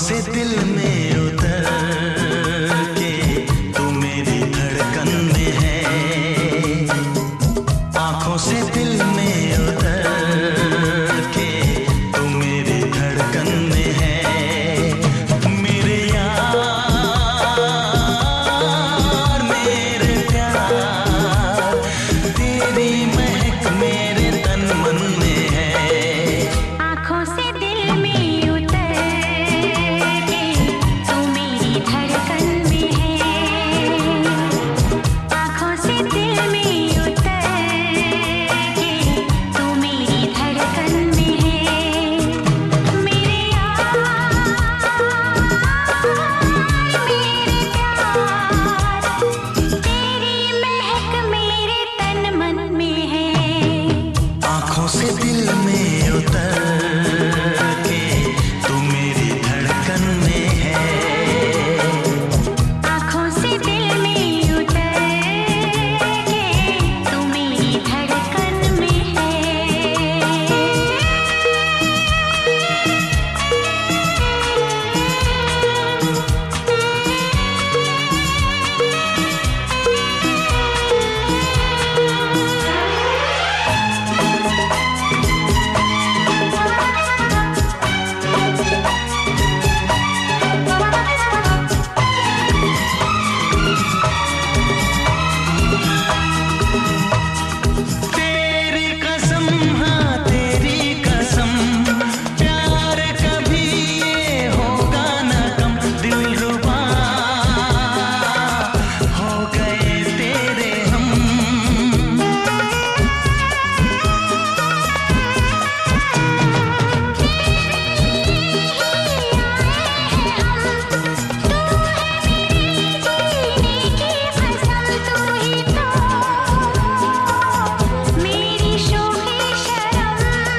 से दिल में उतर के तू मेरी धड़कन में है, आँखों से दिल में उतर के तू मेरी धड़कन में है। मेरे यार मेरे प्यार, तेरी महक मेरे तन मन में है। आँखों से दिल में उतर के तू मेरी धड़कन में है, आँखों से दिल में उतर के तू मेरी धड़कन में है। मेरे यार मेरे प्यार, तेरी महक मेरे तन मन में है। आँखों से दिल में उतर के तू मेरी धड़कन में है, आँखों से दिल में उतर के तू मेरी धड़कन में है। तेरी कसम हाँ तेरी कसम, प्यार कभी ये होगा न कम। दिलरुबा हो गए तेरे हम, मेरी शोख़ी शरम,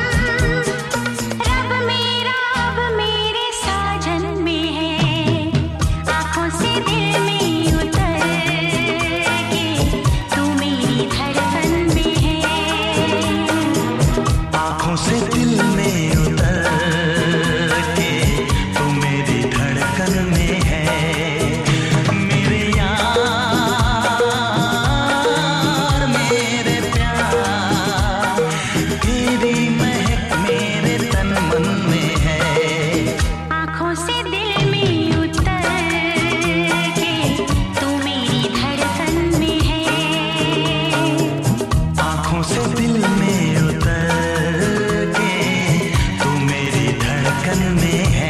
रब मेरा अब मेरे साजन में है। आँखों से दिल में उतर के तू मेरी धड़कन में है, आँखों से दिल में उतर के तू मेरी धड़कन में है। मेरे यार मेरे प्यार, तेरी महक मेरे तन मन में है। आँखों से दिल में उतर के तू मेरी धड़कन में है, आँखों से दिल में उतर के तू मेरी धड़कन में है।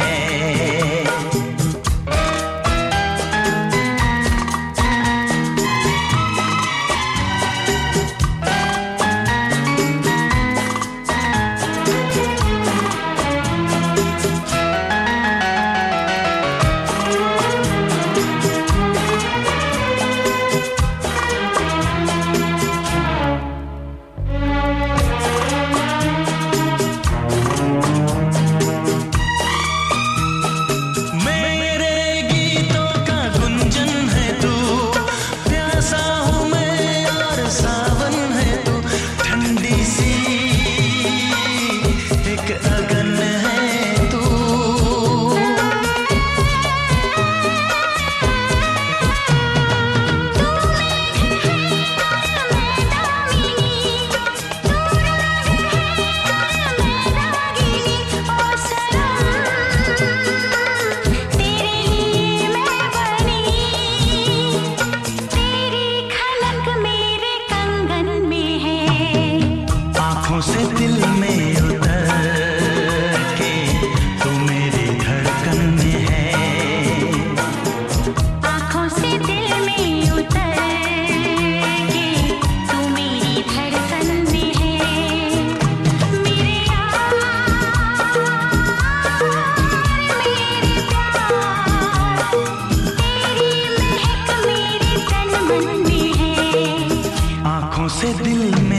मेरे गीतों का गुंजन है तू, प्यासा हूँ मैं और सावन है तू। ठंडी सी एक अगन है तू, तेरे लिए मैं बनी, तेरी खनक मेरे कंगन में है। आँखों से दिल में उतर के तू मेरी धड़कन में है, आँखों से दिल में उतर के तू मेरी धड़कन में है। मेरे यार मेरे प्यार, तेरी महक मेरे तन मन में है। आँखों से दिल में